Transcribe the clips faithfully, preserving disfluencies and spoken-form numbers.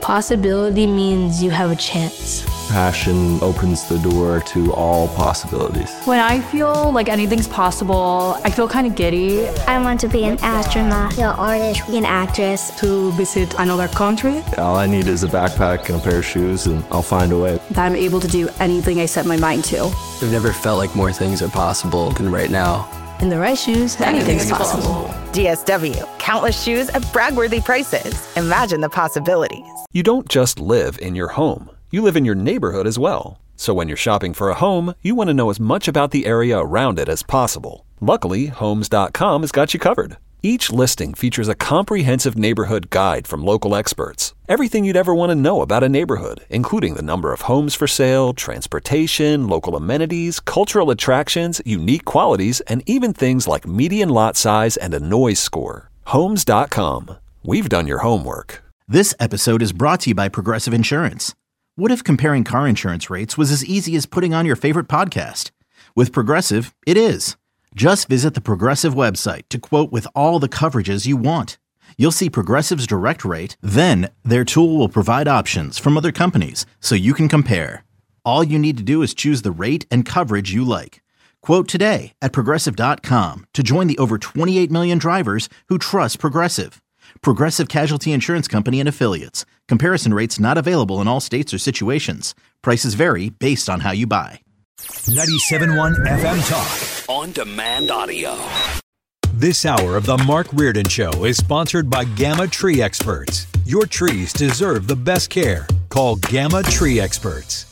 Possibility means you have a chance. Passion opens the door to all possibilities. When I feel like anything's possible, I feel kind of giddy. I want to be an astronaut, an artist, an actress. To visit another country. All I need is a backpack and a pair of shoes, and I'll find a way. That I'm able to do anything I set my mind to. I've never felt like more things are possible than right now. In the right shoes, anything's possible. D S W. Countless shoes at brag-worthy prices. Imagine the possibilities. You don't just live in your home. You live in your neighborhood as well. So when you're shopping for a home, you want to know as much about the area around it as possible. Luckily, Homes dot com has got you covered. Each listing features a comprehensive neighborhood guide from local experts. Everything you'd ever want to know about a neighborhood, including the number of homes for sale, transportation, local amenities, cultural attractions, unique qualities, and even things like median lot size and a noise score. Homes dot com. We've done your homework. This episode is brought to you by Progressive Insurance. What if comparing car insurance rates was as easy as putting on your favorite podcast? With Progressive, it is. Just visit the Progressive website to quote with all the coverages you want. You'll see Progressive's direct rate, then their tool will provide options from other companies so you can compare. All you need to do is choose the rate and coverage you like. Quote today at Progressive dot com to join the over twenty-eight million drivers who trust Progressive. Progressive Casualty Insurance Company and Affiliates. Comparison rates not available in all states or situations. Prices vary based on how you buy. ninety-seven point one F M Talk. On demand audio. This hour of the Mark Reardon Show is sponsored by Gamma Tree Experts. Your trees deserve the best care. Call Gamma Tree Experts.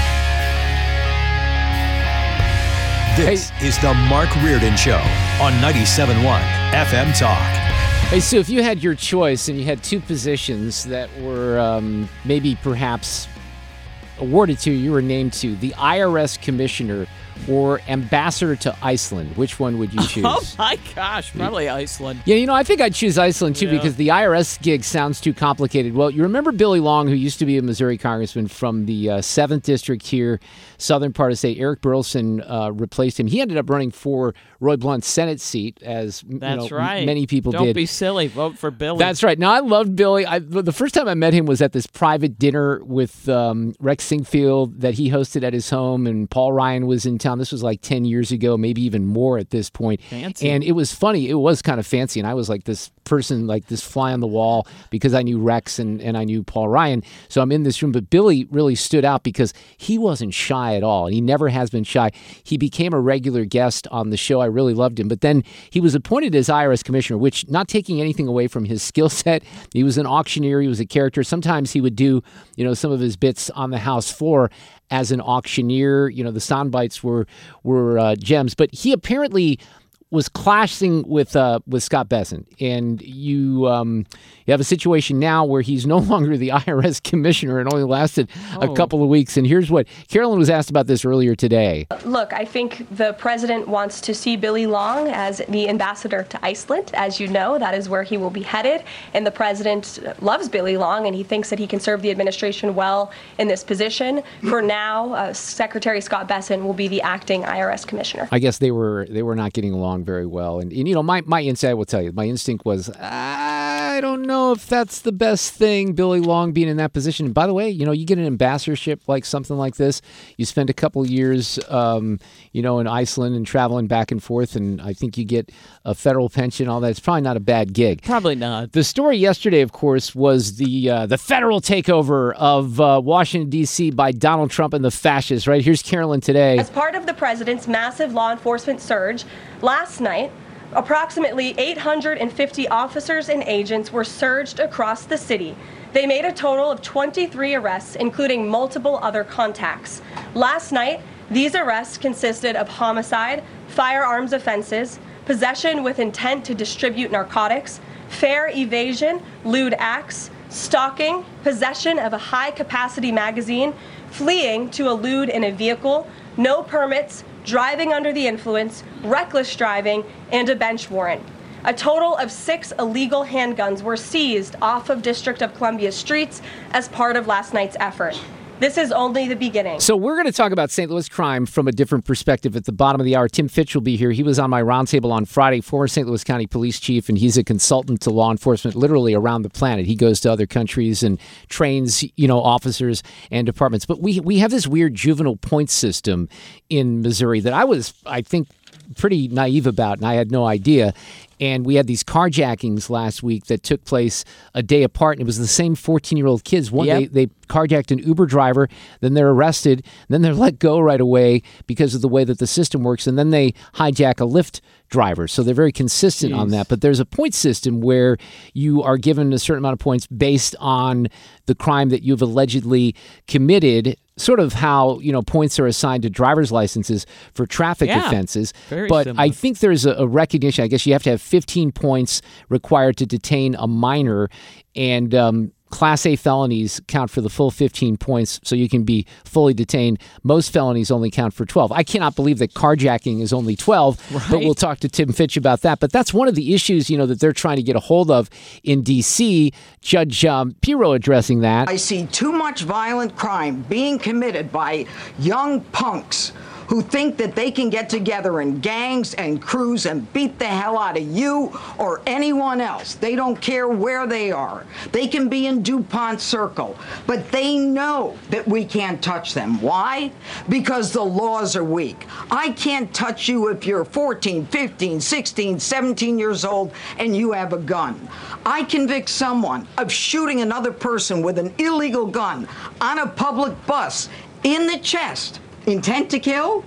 This hey. is the Mark Reardon Show on ninety-seven point one F M Talk. Hey, Sue, if you had your choice and you had two positions that were um, maybe perhaps awarded to you, you were named to the I R S commissioner or ambassador to Iceland, which one would you choose? Oh my gosh, probably Iceland. Yeah, you know, I think I'd choose Iceland too, yeah. because the I R S gig sounds too complicated. Well, you remember Billy Long, who used to be a Missouri congressman from the uh, seventh District here, southern part of the state. Eric Burleson uh, replaced him. He ended up running for Roy Blunt's Senate seat, as That's you know, right. m- many people Don't did. Don't be silly. Vote for Billy. That's right. Now, I loved Billy. I, the first time I met him was at this private dinner with um, Rex Singfield that he hosted at his home, and Paul Ryan was in town. This was like ten years ago, maybe even more at this point. Fancy. And it was funny. It was kind of fancy. And I was like this person, like this fly on the wall, because I knew Rex and, and I knew Paul Ryan. So I'm in this room. But Billy really stood out because he wasn't shy at all. And he never has been shy. He became a regular guest on the show. I really loved him. But then he was appointed as I R S commissioner, which, not taking anything away from his skill set, he was an auctioneer. He was a character. Sometimes he would do, you know, some of his bits on the House floor as an auctioneer. You know, the sound bites were were uh, gems, but he apparently was clashing with uh, with Scott Bessent, and you um, you have a situation now where he's no longer the I R S commissioner. It only lasted oh. a couple of weeks, and here's what Carolyn was asked about this earlier today. Look, I think the president wants to see Billy Long as the ambassador to Iceland. As you know, that is where he will be headed, and the president loves Billy Long, and he thinks that he can serve the administration well in this position. For now, uh, Secretary Scott Bessent will be the acting I R S commissioner. I guess they were they were not getting along very well. And, and you know, my, my instinct, I will tell you, my instinct was, I don't know if that's the best thing, Billy Long being in that position. And by the way, you know, you get an ambassadorship like something like this, you spend a couple of years, um, you know, in Iceland and traveling back and forth, and I think you get a federal pension, all that. It's probably not a bad gig. Probably not. The story yesterday, of course, was the uh, the federal takeover of uh, Washington, D C by Donald Trump and the fascists, right? Here's Carolyn today. As part of the president's massive law enforcement surge, last night, approximately eight hundred fifty officers and agents were surged across the city. They made a total of twenty-three arrests, including multiple other contacts. Last night, these arrests consisted of homicide, firearms offenses, possession with intent to distribute narcotics, fare evasion, lewd acts, stalking, possession of a high-capacity magazine, fleeing to elude in a vehicle, no permits, driving under the influence, reckless driving, and a bench warrant. A total of six illegal handguns were seized off of District of Columbia streets as part of last night's effort. This is only the beginning. So we're going to talk about Saint Louis crime from a different perspective at the bottom of the hour. Tim Fitch will be here. He was on my roundtable on Friday, former Saint Louis County Police Chief, and he's a consultant to law enforcement literally around the planet. He goes to other countries and trains, you know, officers and departments. But we we have this weird juvenile point system in Missouri that I was, I think, pretty naive about, and I had no idea. And we had these carjackings last week that took place a day apart, and it was the same fourteen-year-old kids. One Yep. they, they carjacked an Uber driver, then they're arrested, then they're let go right away because of the way that the system works, and then they hijack a Lyft driver. So they're very consistent Jeez. on that. But there's a point system where you are given a certain amount of points based on the crime that you've allegedly committed, sort of how, you know, points are assigned to driver's licenses for traffic Yeah, offenses. very But similar. I think there's a, a recognition. I guess you have to have fifteen points required to detain a minor, and um, Class A felonies count for the full fifteen points, so you can be fully detained. Most felonies only count for twelve. I cannot believe that carjacking is only twelve, Right. but we'll talk to Tim Fitch about that. But that's one of the issues, you know, that they're trying to get a hold of in D C. Judge um, Pirro addressing that. I see too much violent crime being committed by young punks who think that they can get together in gangs and crews and beat the hell out of you or anyone else. They don't care where they are. They can be in DuPont Circle, but they know that we can't touch them. Why? Because the laws are weak. I can't touch you if you're fourteen, fifteen, sixteen, seventeen years old and you have a gun. I convict someone of shooting another person with an illegal gun on a public bus in the chest. Intent to kill?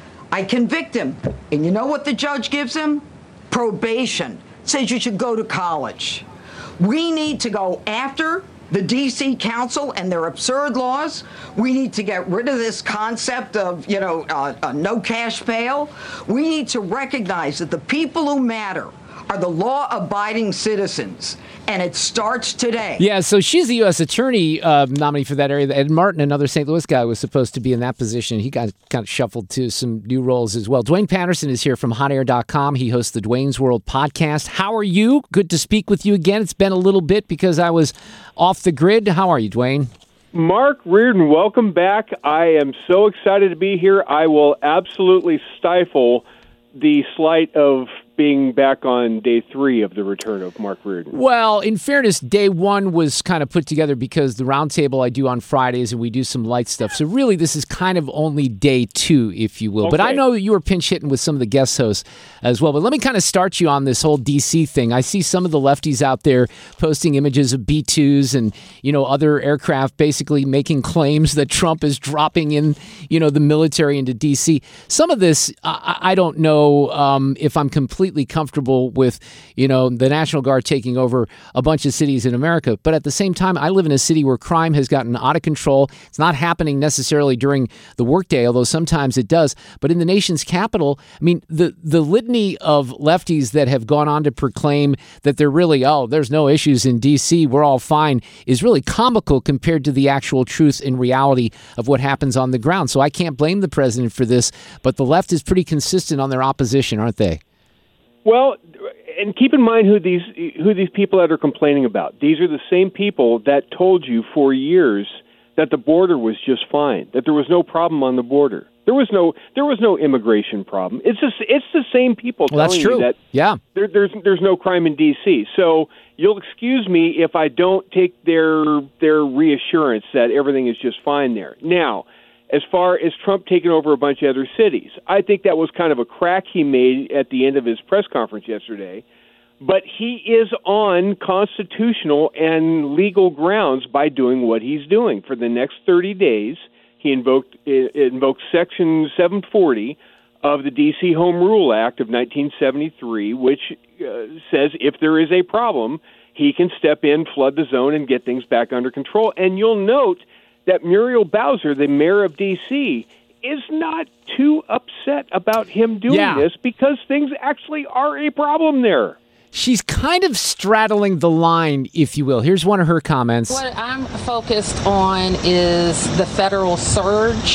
I convict him. And you know what the judge gives him? Probation. Says you should go to college. We need to go after the D C Council and their absurd laws. We need to get rid of this concept of, you know, uh, a no cash bail. We need to recognize that the people who matter are the law-abiding citizens, and it starts today. Yeah, so she's the U S attorney uh, nominee for that area. Ed Martin, another Saint Louis guy, was supposed to be in that position. He got kind of shuffled to some new roles as well. Dwayne Patterson is here from hot air dot com. He hosts the Dwayne's World podcast. How are you? Good to speak with you again. It's been a little bit because I was off the grid. How are you, Dwayne? Mark Reardon, welcome back. I am so excited to be here. I will absolutely stifle the slight of being back on day three of the return of Mark Reardon. Well, in fairness, day one was kind of put together because the roundtable I do on Fridays and we do some light stuff. So really, this is kind of only day two, if you will. Okay. But I know that you were pinch hitting with some of the guest hosts as well. But let me kind of start you on this whole D C thing. I see some of the lefties out there posting images of B twos and, you know, other aircraft basically making claims that Trump is dropping in, you know, the military into D C. Some of this, I, I don't know um, if I'm completely comfortable with, you know, the National Guard taking over a bunch of cities in America. But at the same time, I live in a city where crime has gotten out of control. It's not happening necessarily during the workday, although sometimes it does. But in the nation's capital, I mean, the, the litany of lefties that have gone on to proclaim that they're really, oh, there's no issues in D C, we're all fine, is really comical compared to the actual truth and reality of what happens on the ground. So I can't blame the president for this, but the left is pretty consistent on their opposition, aren't they? Well, and keep in mind who these who these people that are complaining about. These are the same people that told you for years that the border was just fine, that there was no problem on the border. There was no there was no immigration problem. It's just it's the same people Well, telling that's true. you that Yeah. there, there's there's no crime in D C. So you'll excuse me if I don't take their their reassurance that everything is just fine there. Now, as far as Trump taking over a bunch of other cities, I think that was kind of a crack he made at the end of his press conference yesterday. But he is on constitutional and legal grounds by doing what he's doing. For the next thirty days, he invoked invoked Section seven forty of the D C Home Rule Act of nineteen seventy-three, which uh, says if there is a problem, he can step in, flood the zone, and get things back under control. And you'll note that Muriel Bowser, the mayor of D C, is not too upset about him doing Yeah. this because things actually are a problem there. She's kind of straddling the line, if you will. Here's one of her comments. What I'm focused on is the federal surge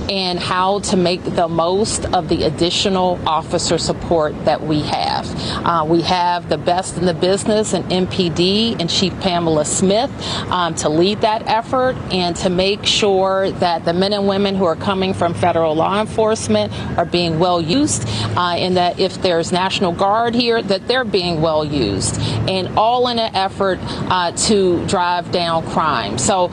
and how to make the most of the additional officer support that we have. Uh, we have the best in the business in M P D and Chief Pamela Smith um, to lead that effort and to make sure that the men and women who are coming from federal law enforcement are being well used, uh, and that if there's National Guard here, that they're being well used, and all in an effort uh, to drive down crime. So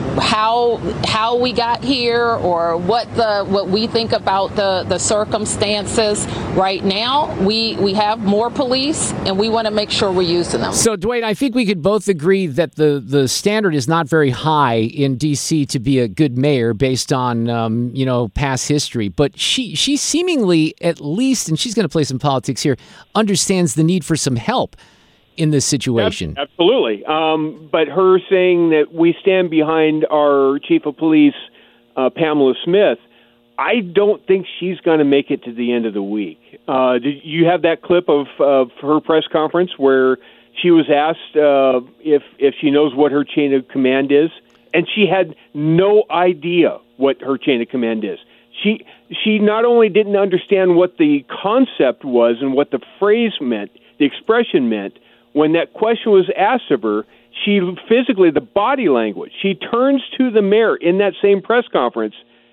how how we got here, or what the what we think about the the circumstances right now, we we have more police and we want to make sure we're using them. So Dwayne, I think we could both agree that the the standard is not very high in D C to be a good mayor based on um, you know past history, but she she seemingly, at least, and she's going to play some politics here, understands the need for some help in this situation. Absolutely. Um, but her saying that we stand behind our chief of police, uh, Pamela Smith, I don't think she's going to make it to the end of the week. Uh, did you have that clip of, of her press conference where she was asked uh, if if she knows what her chain of command is? And she had no idea what her chain of command is. She she not only didn't understand what the concept was and what the phrase meant, the expression meant. When that question was asked of her, she physically, the body language, she turns to the mayor in that same press conference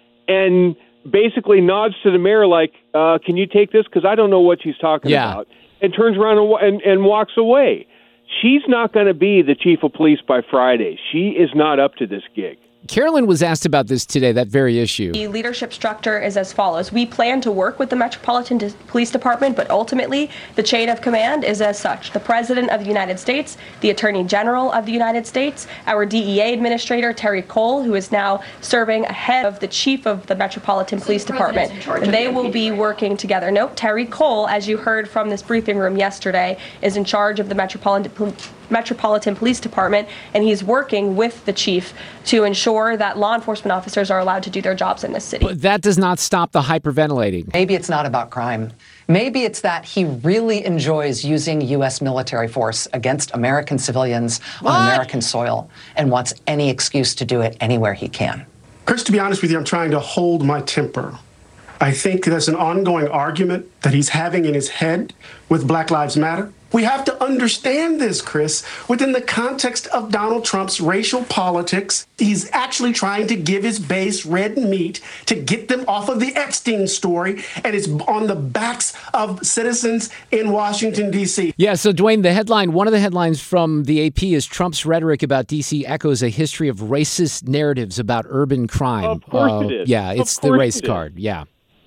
and basically nods to the mayor like, uh, can you take this? Because I don't know what she's talking yeah. about. And turns around and, and, and walks away. She's not going to be the chief of police by Friday. She is not up to this gig. Carolyn was asked about this today, that very issue. The leadership structure is as follows. We plan to work with the Metropolitan Dis- Police Department, but ultimately the chain of command is as such. The President of the United States, the Attorney General of the United States, our D E A Administrator, Terry Cole, who is now serving ahead of the Chief of the Metropolitan so Police the Department. They will be working together. Nope, Terry Cole, as you heard from this briefing room yesterday, is in charge of the Metropolitan Police Metropolitan Police Department, and he's working with the chief to ensure that law enforcement officers are allowed to do their jobs in this city. But that does not stop the hyperventilating. Maybe it's not about crime. Maybe it's that he really enjoys using U S military force against American civilians what? on American soil and wants any excuse to do it anywhere he can. Chris, to be honest with you, I'm trying to hold my temper. I think there's an ongoing argument that he's having in his head with Black Lives Matter. We have to understand this, Chris, within the context of Donald Trump's racial politics. He's actually trying to give his base red meat to get them off of the Epstein story, and it's on the backs of citizens in Washington, D C. Yeah, so Dwayne, the headline, one of the headlines from the A P is Trump's rhetoric about D C echoes a history of racist narratives about urban crime. Of course uh, it is. Yeah, it's of the race it card, yeah.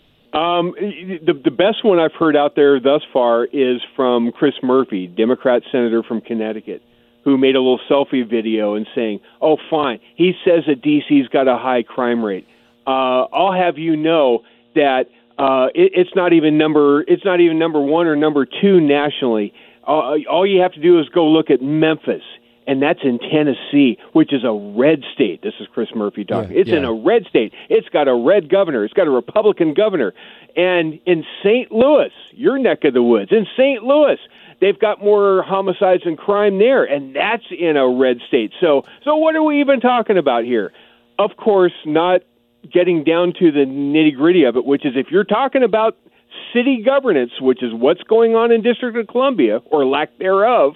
Um, the, the best one I've heard out there thus far is from Chris Murphy, Democrat senator from Connecticut, who made a little selfie video and saying, oh, fine, he says that D C's got a high crime rate. Uh, I'll have you know that uh, it, it's not even number it's not even number one or number two nationally. Uh, all you have to do is go look at Memphis. And that's in Tennessee, which is a red state. This is Chris Murphy talking. Yeah, it's yeah. in a red state. It's got a red governor. It's got a Republican governor. And in Saint Louis, your neck of the woods, in Saint Louis, they've got more homicides and crime there, and that's in a red state. So, so what are we even talking about here? Of course, not getting down to the nitty-gritty of it, which is if you're talking about city governance, which is what's going on in District of Columbia, or lack thereof,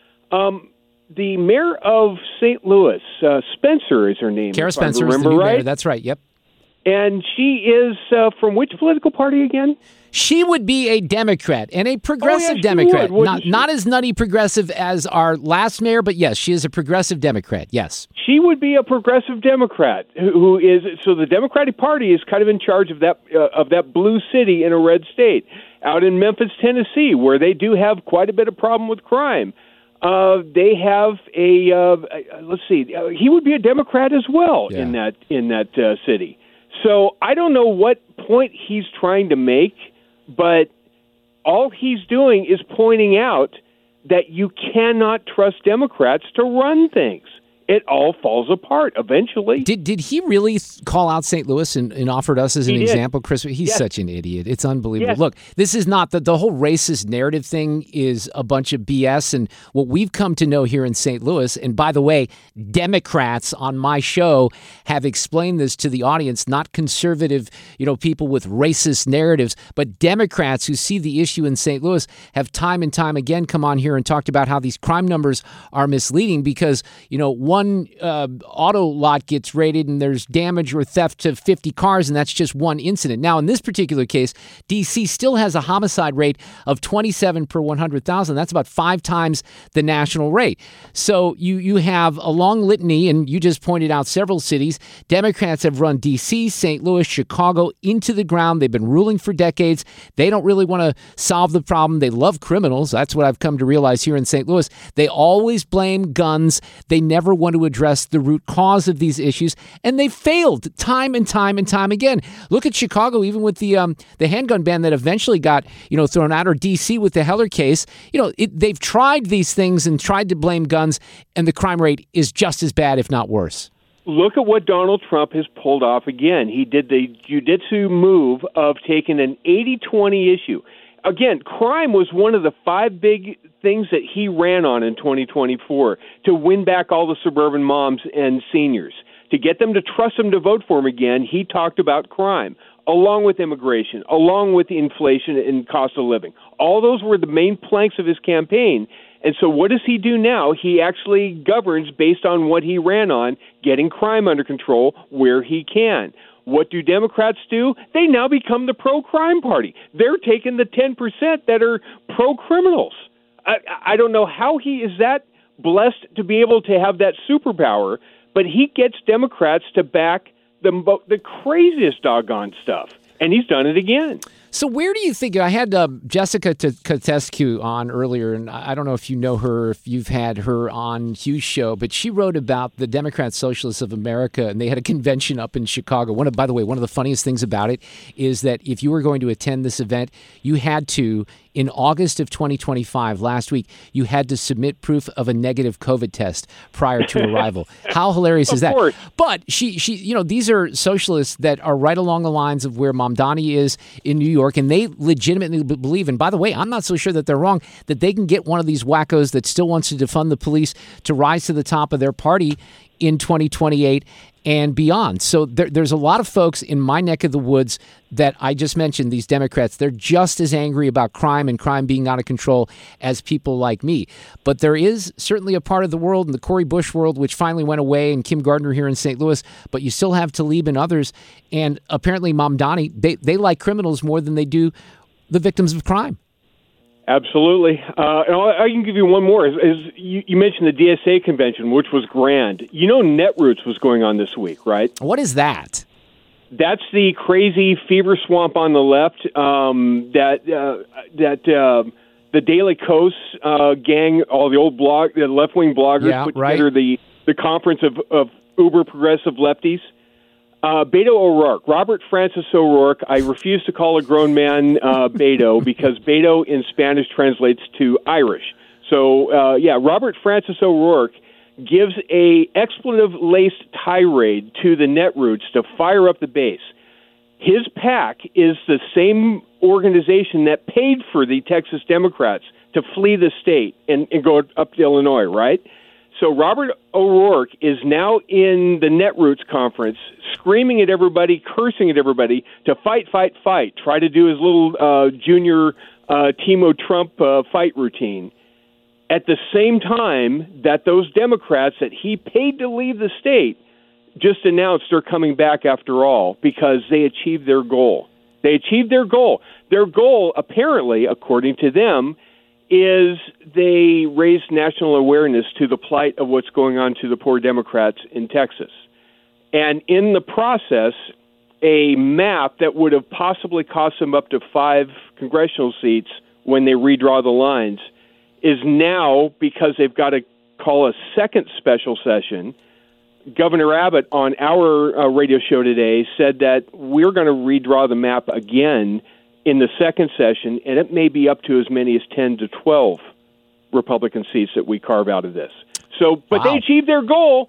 um, the mayor of Saint Louis, uh, Spencer is her name. Kara Spencer is the new right? mayor. That's right, yep. And she is uh, from which political party again? She would be a Democrat, and a progressive oh, yeah, Democrat. Would, not, not as nutty progressive as our last mayor, but yes, she is a progressive Democrat, yes. She would be a progressive Democrat who, who is, so the Democratic Party is kind of in charge of that uh, of that blue city in a red state. Out in Memphis, Tennessee, where they do have quite a bit of problem with crime. Uh, they have a uh, let's see. Uh, he would be a Democrat as well yeah. in that in that uh, city. So I don't know what point he's trying to make, but all he's doing is pointing out that you cannot trust Democrats to run things. it all falls apart eventually. Did did he really th- call out Saint Louis and, and offered us as an He did. example, Chris? He's Yes. such an idiot. It's unbelievable. Yes. Look, this is not the the whole racist narrative thing is a bunch of B S. And what we've come to know here in Saint Louis, and by the way, Democrats on my show have explained this to the audience, not conservative, you know, people with racist narratives, but Democrats who see the issue in Saint Louis have time and time again come on here and talked about how these crime numbers are misleading because, you know, one uh, auto lot gets raided and there's damage or theft to fifty cars, and that's just one incident. Now, in this particular case, D C still has a homicide rate of twenty-seven per one hundred thousand. That's about five times the national rate. So you, you have a long litany, and you just pointed out several cities. Democrats have run D C, Saint Louis, Chicago into the ground. They've been ruling for decades. They don't really want to solve the problem. They love criminals. That's what I've come to realize here in Saint Louis. They always blame guns. They never want to address the root cause of these issues, and they failed time and time and time again. Look at Chicago, even with the um, the handgun ban that eventually got you know thrown out, or D C with the Heller case. You know, it, they've tried these things and tried to blame guns, and the crime rate is just as bad, if not worse. Look at what Donald Trump has pulled off again. He did the jujitsu move of taking an eighty twenty issue. Again, crime was one of the five big things that he ran on in twenty twenty-four to win back all the suburban moms and seniors. To get them to trust him to vote for him again, he talked about crime, along with immigration, along with inflation and cost of living. All those were the main planks of his campaign. And so what does he do now? He actually governs based on what he ran on, getting crime under control where he can. What do Democrats do? They now become the pro-crime party. They're taking the ten percent that are pro-criminals. I, I don't know how he is that blessed to be able to have that superpower, but he gets Democrats to back the, the craziest doggone stuff. And he's done it again. So where do you think, I had uh, Jessica Kotescu on earlier, and I don't know if you know her, if you've had her on Hugh's show, but she wrote about the Democrat Socialists of America, and they had a convention up in Chicago. One of, by the way, one of the funniest things about it is that if you were going to attend this event, you had to, in August of twenty twenty-five, last week, you had to submit proof of a negative COVID test prior to arrival. How hilarious is that? Course. But she, she, you know, these are socialists that are right along the lines of where Mamdani is in New York, and they legitimately believe, and by the way, I'm not so sure that they're wrong, that they can get one of these wackos that still wants to defund the police to rise to the top of their party in twenty twenty-eight and beyond. So there, there's a lot of folks in my neck of the woods that I just mentioned, these Democrats, they're just as angry about crime and crime being out of control as people like me. But there is certainly a part of the world, in the Cori Bush world, which finally went away, and Kim Gardner here in Saint Louis, but you still have Tlaib and others, and apparently Mamdani, they, they like criminals more than they do the victims of crime. Absolutely. Uh, and I can give you one more. As, as you, you mentioned the D S A convention, which was grand. You know Netroots was going on this week, right? What is that? That's the crazy fever swamp on the left um, that uh, that uh, the Daily Kos uh, gang, all the old blog, the left-wing bloggers Yeah, put right. together the, the conference of, of uber progressive lefties. Uh, Beto O'Rourke, Robert Francis O'Rourke. I refuse to call a grown man uh, Beto because Beto in Spanish translates to Irish. So, uh, yeah, Robert Francis O'Rourke gives a expletive-laced tirade to the Netroots to fire up the base. His PAC is the same organization that paid for the Texas Democrats to flee the state and, and go up to Illinois, right? So Robert O'Rourke is now in the Netroots conference, screaming at everybody, cursing at everybody to fight, fight, fight, try to do his little uh, junior uh, Timo Trump uh, fight routine. At the same time that those Democrats that he paid to leave the state just announced they're coming back after all because they achieved their goal. They achieved their goal. Their goal, apparently, according to them, is they raised national awareness to the plight of what's going on to the poor Democrats in Texas. And in the process, a map that would have possibly cost them up to five congressional seats when they redraw the lines is now, because they've got to call a second special session. Governor Abbott on our uh, radio show today said that we're going to redraw the map again in the second session, and it may be up to as many as ten to twelve Republican seats that we carve out of this. So, but Wow. they achieved their goal.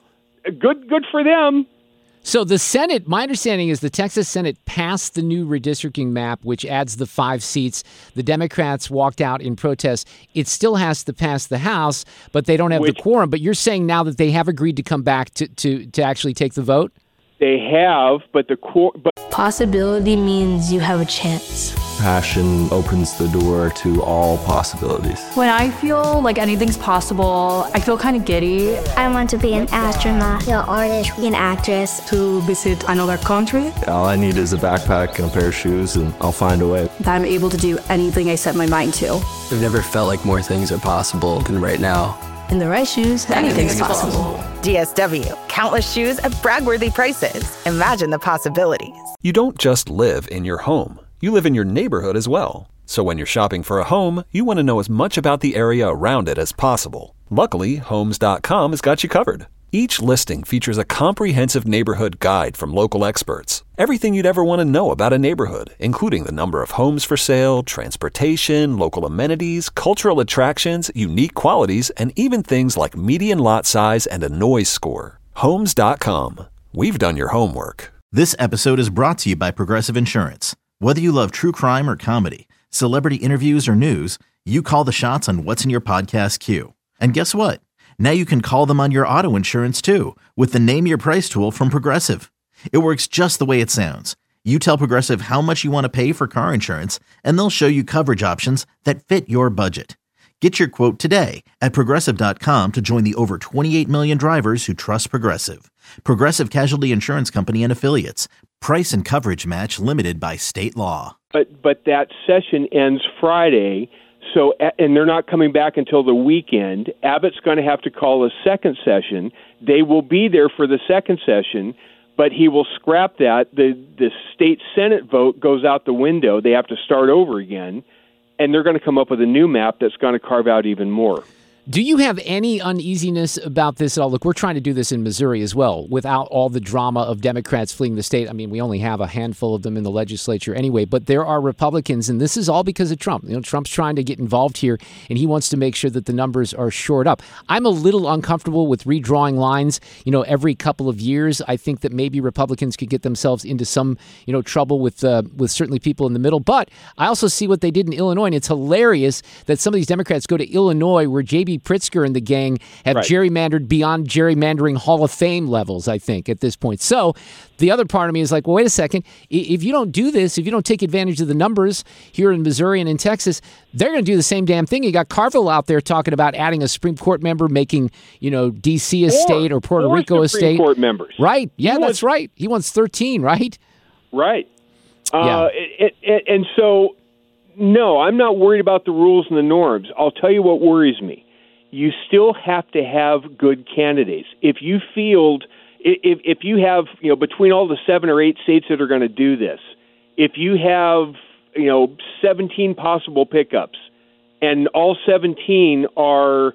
good good for them. So the Senate, my understanding is the Texas Senate passed the new redistricting map, which adds the five seats. The Democrats walked out in protest. It still has to pass the House, but they don't have which, the quorum. But you're saying now that they have agreed to come back to, to, to actually take the vote? They have, but the quorum... But- Possibility means you have a chance. Passion opens the door to all possibilities. When I feel like anything's possible, I feel kind of giddy. I want to be an astronaut, an artist, an actress. To visit another country. All I need is a backpack and a pair of shoes, and I'll find a way. That I'm able to do anything I set my mind to. I've never felt like more things are possible than right now. In the right shoes, anything's possible. D S W. Countless shoes at brag-worthy prices. Imagine the possibilities. You don't just live in your home. You live in your neighborhood as well. So when you're shopping for a home, you want to know as much about the area around it as possible. Luckily, Homes dot com has got you covered. Each listing features a comprehensive neighborhood guide from local experts. Everything you'd ever want to know about a neighborhood, including the number of homes for sale, transportation, local amenities, cultural attractions, unique qualities, and even things like median lot size and a noise score. Homes dot com. We've done your homework. This episode is brought to you by Progressive Insurance. Whether you love true crime or comedy, celebrity interviews or news, you call the shots on what's in your podcast queue. And guess what? Now you can call them on your auto insurance too with the Name Your Price tool from Progressive. It works just the way it sounds. You tell Progressive how much you want to pay for car insurance, and they'll show you coverage options that fit your budget. Get your quote today at Progressive dot com to join the over twenty-eight million drivers who trust Progressive. Progressive Casualty Insurance Company and Affiliates. Price and coverage match limited by state law. But but that session ends Friday, so and they're not coming back until the weekend. Abbott's going to have to call a second session. They will be there for the second session, but he will scrap that. The the state Senate vote goes out the window. They have to start over again, and they're going to come up with a new map that's going to carve out even more. Do you have any uneasiness about this at all? Look, we're trying to do this in Missouri as well without all the drama of Democrats fleeing the state. I mean, we only have a handful of them in the legislature anyway, but there are Republicans, and this is all because of Trump. You know, Trump's trying to get involved here, and he wants to make sure that the numbers are shored up. I'm a little uncomfortable with redrawing lines, you know, every couple of years. I think that maybe Republicans could get themselves into some, you know, trouble with uh, with certainly people in the middle. But I also see what they did in Illinois, and it's hilarious that some of these Democrats go to Illinois where J B Pritzker and the gang have right. gerrymandered beyond gerrymandering Hall of Fame levels, I think, at this point. So the other part of me is like, well, wait a second. If you don't do this, if you don't take advantage of the numbers here in Missouri and in Texas, they're going to do the same damn thing. You got Carville out there talking about adding a Supreme Court member, making, you know, D C a state or Puerto or Rico a state. Supreme Court members. Right. Yeah, he that's wants, right. He wants thirteen, right? Right. Uh, yeah. It, it, and so, no, I'm not worried about the rules and the norms. I'll tell you what worries me. You still have to have good candidates. If you field, if if you have, you know, between all the seven or eight states that are going to do this, if you have, you know, seventeen possible pickups, and all seventeen are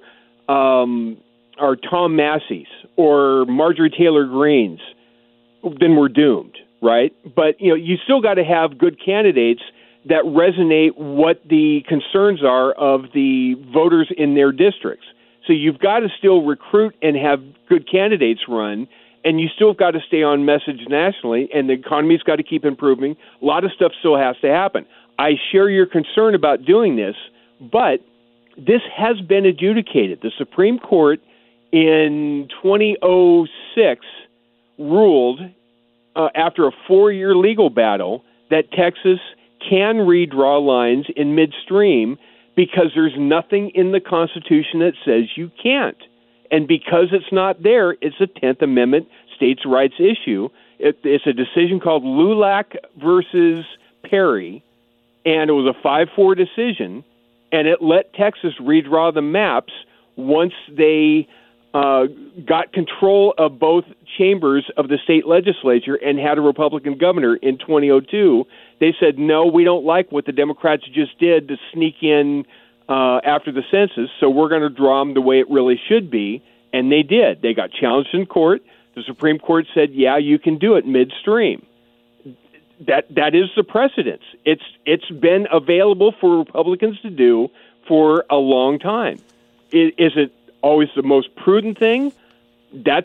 um, are Tom Massey's or Marjorie Taylor Greene's, then we're doomed, right? But you know, you still got to have good candidates that resonate what the concerns are of the voters in their districts. So you've got to still recruit and have good candidates run, and you still got to stay on message nationally, and the economy's got to keep improving. A lot of stuff still has to happen. I share your concern about doing this, but this has been adjudicated. The Supreme Court in twenty oh six ruled, uh, after a four-year legal battle, that Texas can redraw lines in midstream because there's nothing in the Constitution that says you can't. And because it's not there, it's a tenth Amendment states' rights issue. It, it's a decision called Lulac versus Perry, and it was a five four decision, and it let Texas redraw the maps once they uh, got control of both chambers of the state legislature and had a Republican governor in twenty oh two. They said, no, we don't like what the Democrats just did to sneak in uh, after the census, so we're going to draw them the way it really should be. And they did. They got challenged in court. The Supreme Court said, yeah, you can do it midstream. That that is the precedence. It's it's been available for Republicans to do for a long time. Is, is it always the most prudent thing? That's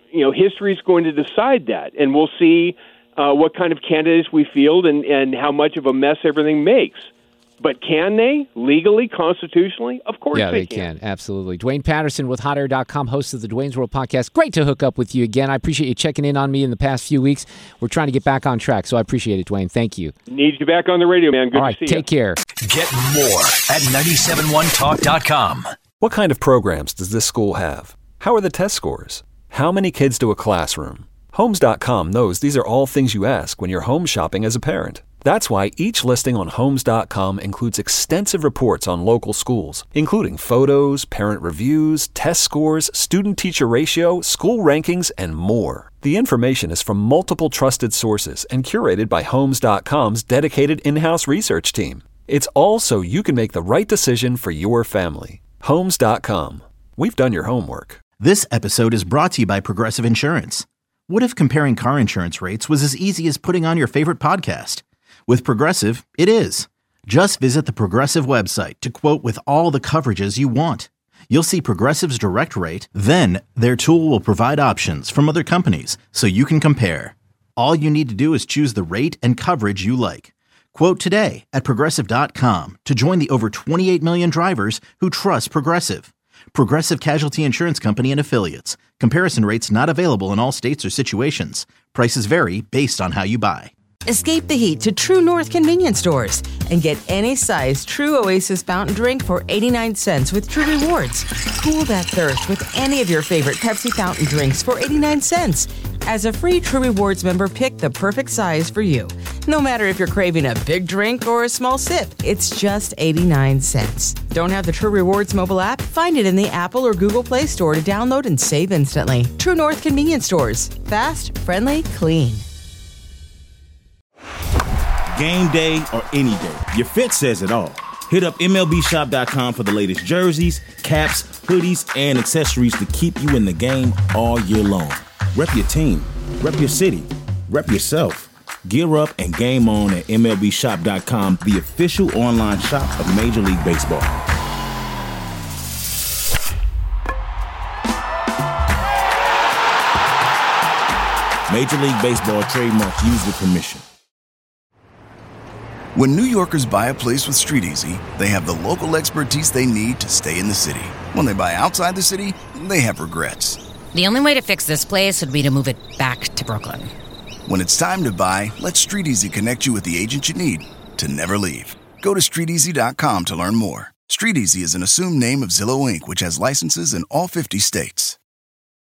you know, history is going to decide that, and we'll see uh, what kind of candidates we field and, and how much of a mess everything makes. But can they, legally, constitutionally? Of course yeah, they, they can. can. Absolutely. Dwayne Patterson with hot air dot com, host of the Dwayne's World podcast. Great to hook up with you again. I appreciate you checking in on me in the past few weeks. We're trying to get back on track, so I appreciate it, Dwayne. Thank you. Need you back on the radio, man. Good All right, to see you. take care. Get more at nine seven one talk dot com. What kind of programs does this school have? How are the test scores? How many kids do a classroom? Homes dot com knows these are all things you ask when you're home shopping as a parent. That's why each listing on Homes dot com includes extensive reports on local schools, including photos, parent reviews, test scores, student-teacher ratio, school rankings, and more. The information is from multiple trusted sources and curated by Homes dot com's dedicated in-house research team. It's all so you can make the right decision for your family. Homes dot com. We've done your homework. This episode is brought to you by Progressive Insurance. What if comparing car insurance rates was as easy as putting on your favorite podcast? With Progressive, it is. Just visit the Progressive website to quote with all the coverages you want. You'll see Progressive's direct rate, then their tool will provide options from other companies so you can compare. All you need to do is choose the rate and coverage you like. Quote today at Progressive dot com to join the over twenty-eight million drivers who trust Progressive. Progressive Casualty Insurance Company and Affiliates. Comparison rates not available in all states or situations. Prices vary based on how you buy. Escape the heat to True North convenience stores and get any size True Oasis fountain drink for eighty-nine cents with True Rewards. Cool that thirst with any of your favorite Pepsi fountain drinks for eighty-nine cents. As a free True Rewards member, pick the perfect size for you. No matter if you're craving a big drink or a small sip, it's just eighty-nine cents. Don't have the True Rewards mobile app? Find it in the Apple or Google Play Store to download and save instantly. True North convenience stores. Fast, friendly, clean. Game day or any day, your fit says it all. Hit up M L B shop dot com for the latest jerseys, caps, hoodies, and accessories to keep you in the game all year long. Rep your team, rep your city, rep yourself. Gear up and game on at M L B shop dot com, the official online shop of Major League Baseball. Major League Baseball trademarks used with permission. When New Yorkers buy a place with StreetEasy, they have the local expertise they need to stay in the city. When they buy outside the city, they have regrets. The only way to fix this place would be to move it back to Brooklyn. When it's time to buy, let StreetEasy connect you with the agent you need to never leave. Go to street easy dot com to learn more. StreetEasy is an assumed name of Zillow Incorporated, which has licenses in all fifty states.